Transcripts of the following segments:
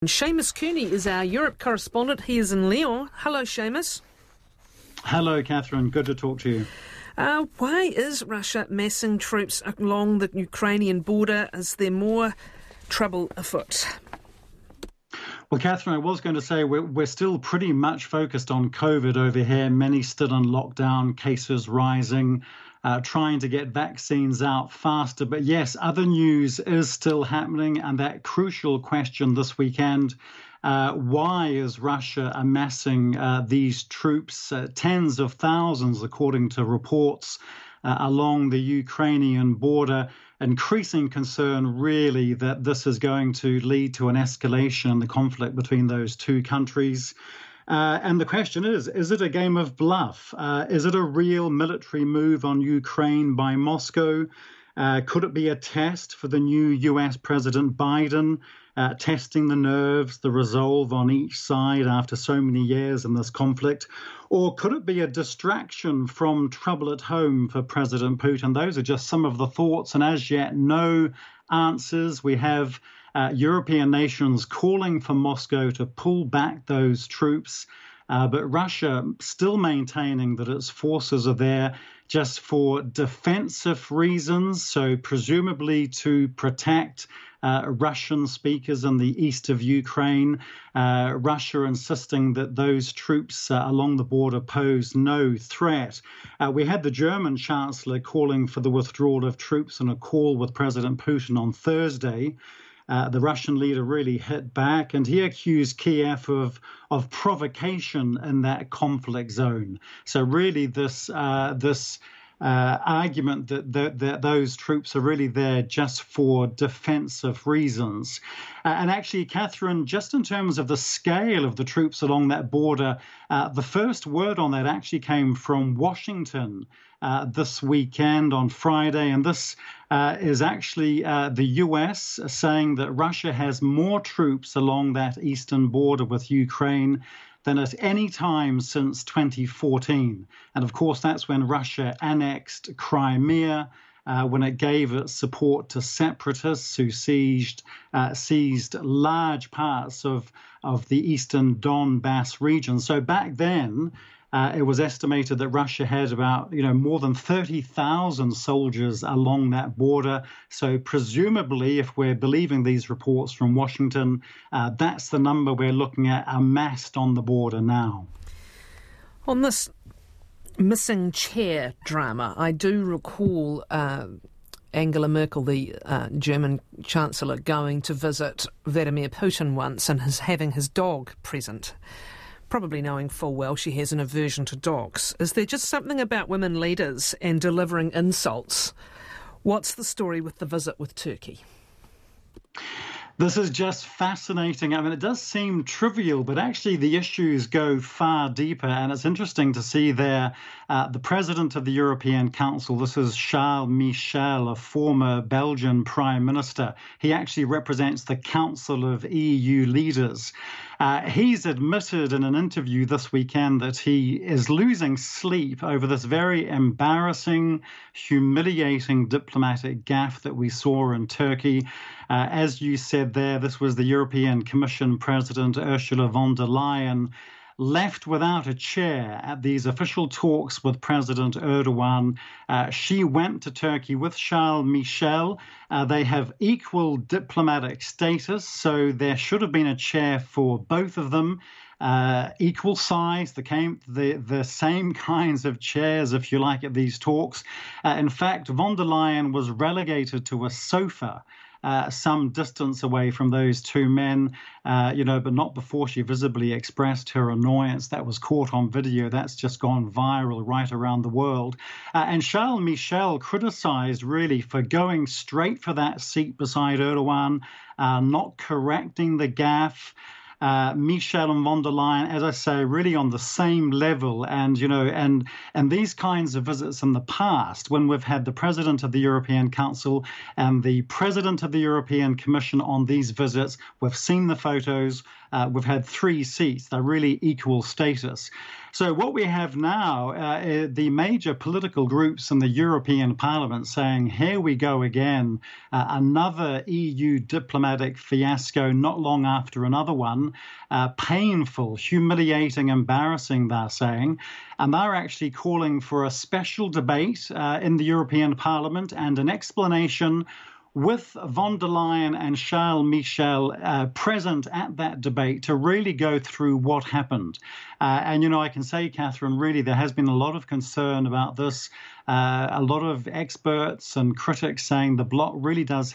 Seamus Kearney is our Europe correspondent. He is in Lyon. Hello, Seamus. Hello, Catherine. Good to talk to you. Why is Russia massing troops along the Ukrainian border? Is there more trouble afoot? Well, Catherine, I was going to say we're still pretty much focused on COVID over here. Many still on lockdown, cases rising, trying to get vaccines out faster. But yes, other news is still happening. And that crucial question this weekend, why is Russia amassing these troops, tens of thousands, according to reports, along the Ukrainian border? Increasing concern, really, that this is going to lead to an escalation in the conflict between those two countries. And the question is it a game of bluff? Is it a real military move on Ukraine by Moscow? Could it be a test for the new US President Biden, testing the nerves, the resolve on each side after so many years in this conflict? Or could it be a distraction from trouble at home for President Putin? Those are just some of the thoughts, and as yet, no answers. We have European nations calling for Moscow to pull back those troops, but Russia still maintaining that its forces are there just for defensive reasons, so presumably to protect Russian speakers in the east of Ukraine. Russia insisting that those troops along the border pose no threat. We had the German Chancellor calling for the withdrawal of troops in a call with President Putin on Thursday. The Russian leader really hit back, and he accused Kiev of provocation in that conflict zone. So really this argument that those troops are really there just for defensive reasons. And actually, Catherine, just in terms of the scale of the troops along that border, the first word on that actually came from Washington this weekend on Friday. And this is actually the US saying that Russia has more troops along that eastern border with Ukraine than at any time since 2014. And of course, that's when Russia annexed Crimea, when it gave its support to separatists who seized large parts of the eastern Donbass region. So back then, it was estimated that Russia had about, more than 30,000 soldiers along that border. So presumably, if we're believing these reports from Washington, that's the number we're looking at amassed on the border now. On this missing chair drama, I do recall Angela Merkel, the German Chancellor, going to visit Vladimir Putin once and having his dog present, probably knowing full well she has an aversion to dogs. Is there just something about women leaders and delivering insults? What's the story with the visit with Turkey? This is just fascinating. I mean, it does seem trivial, but actually the issues go far deeper. And it's interesting to see there the president of the European Council. This is Charles Michel, a former Belgian prime minister. He actually represents the Council of EU leaders. He's admitted in an interview this weekend that he is losing sleep over this very embarrassing, humiliating diplomatic gaffe that we saw in Turkey. As you said there, this was the European Commission President Ursula von der Leyen left without a chair at these official talks with President Erdogan. She went to Turkey with Charles Michel. They have equal diplomatic status, so there should have been a chair for both of them. Equal size, the same kinds of chairs, if you like, at these talks. In fact, von der Leyen was relegated to a sofa some distance away from those two men, but not before she visibly expressed her annoyance. That was caught on video. That's just gone viral right around the world. And Charles Michel criticized really for going straight for that seat beside Erdogan, not correcting the gaffe. Michel and von der Leyen, as I say, really on the same level. And, and these kinds of visits in the past, when we've had the President of the European Council and the President of the European Commission on these visits, we've seen the photos, we've had 3 seats. They're really equal status. So what we have now, the major political groups in the European Parliament saying, here we go again, another EU diplomatic fiasco, not long after another one, painful, humiliating, embarrassing, they're saying. And they're actually calling for a special debate in the European Parliament and an explanation with von der Leyen and Charles Michel present at that debate to really go through what happened. And, I can say, Catherine, really, there has been a lot of concern about this. A lot of experts and critics saying the bloc really does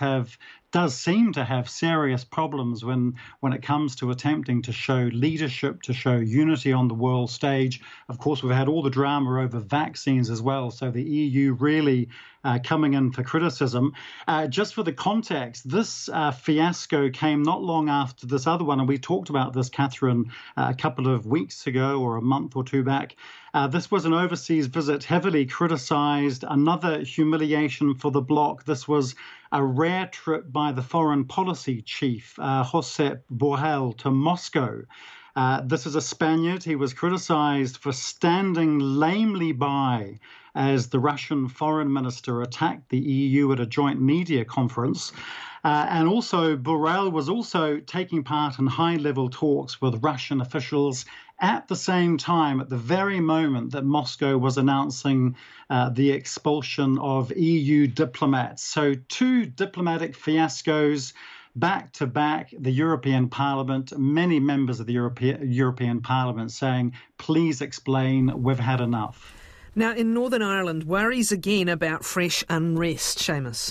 seem to have serious problems when it comes to attempting to show leadership, to show unity on the world stage. Of course, we've had all the drama over vaccines as well, so the EU really coming in for criticism. Just for the context, this fiasco came not long after this other one, and we talked about this, Catherine, a couple of weeks ago or a month or two back. This was an overseas visit heavily criticised, another humiliation for the bloc. This was a rare trip by the foreign policy chief, Josep Borrell, to Moscow. This is a Spaniard. He was criticised for standing lamely by as the Russian foreign minister attacked the EU at a joint media conference. And also, Borrell was also taking part in high-level talks with Russian officials at the same time, at the very moment that Moscow was announcing the expulsion of EU diplomats. So 2 diplomatic fiascos back to back, the European Parliament, many members of the European Parliament saying, please explain, we've had enough. Now, in Northern Ireland, worries again about fresh unrest, Seamus.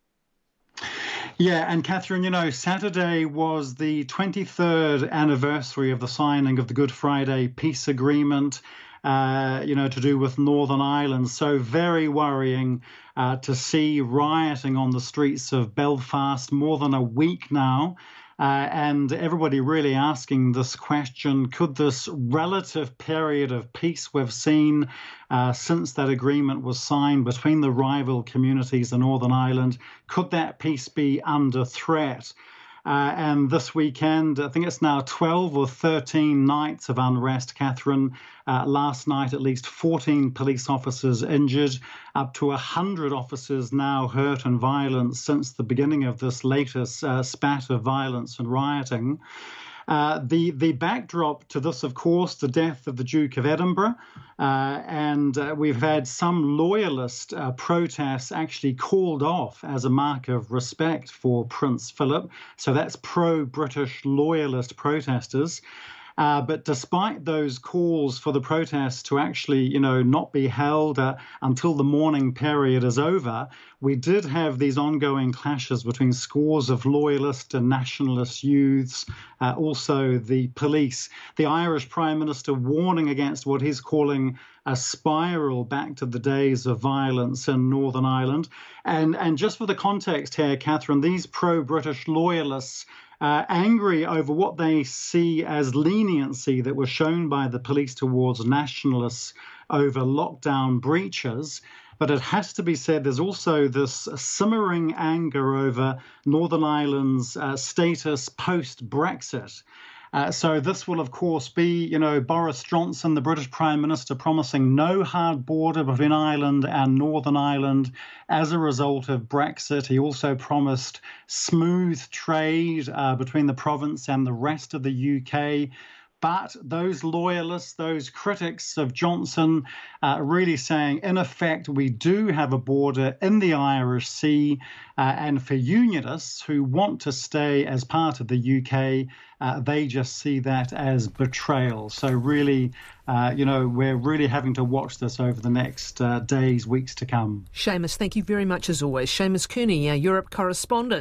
Yeah, and Catherine, Saturday was the 23rd anniversary of the signing of the Good Friday peace agreement, to do with Northern Ireland. So very worrying to see rioting on the streets of Belfast more than a week now. And everybody really asking this question, could this relative period of peace we've seen since that agreement was signed between the rival communities in Northern Ireland, could that peace be under threat? And this weekend, I think it's now 12 or 13 nights of unrest, Catherine. Last night, at least 14 police officers injured, up to 100 officers now hurt in violence since the beginning of this latest spat of violence and rioting. The backdrop to this, of course, the death of the Duke of Edinburgh, and we've had some loyalist protests actually called off as a mark of respect for Prince Philip. So that's pro-British loyalist protesters. But despite those calls for the protests to actually, not be held until the mourning period is over, we did have these ongoing clashes between scores of loyalist and nationalist youths, also the police. The Irish Prime Minister warning against what he's calling a spiral back to the days of violence in Northern Ireland. And just for the context here, Catherine, these pro-British loyalists angry over what they see as leniency that was shown by the police towards nationalists over lockdown breaches. But it has to be said, there's also this simmering anger over Northern Ireland's status post-Brexit. So this will, of course, be, Boris Johnson, the British Prime Minister, promising no hard border between Ireland and Northern Ireland as a result of Brexit. He also promised smooth trade between the province and the rest of the UK. But those loyalists, those critics of Johnson, really saying, in effect, we do have a border in the Irish Sea. And for unionists who want to stay as part of the UK, they just see that as betrayal. So really, we're really having to watch this over the next days, weeks to come. Seamus, thank you very much as always. Seamus Cooney, our Europe correspondent.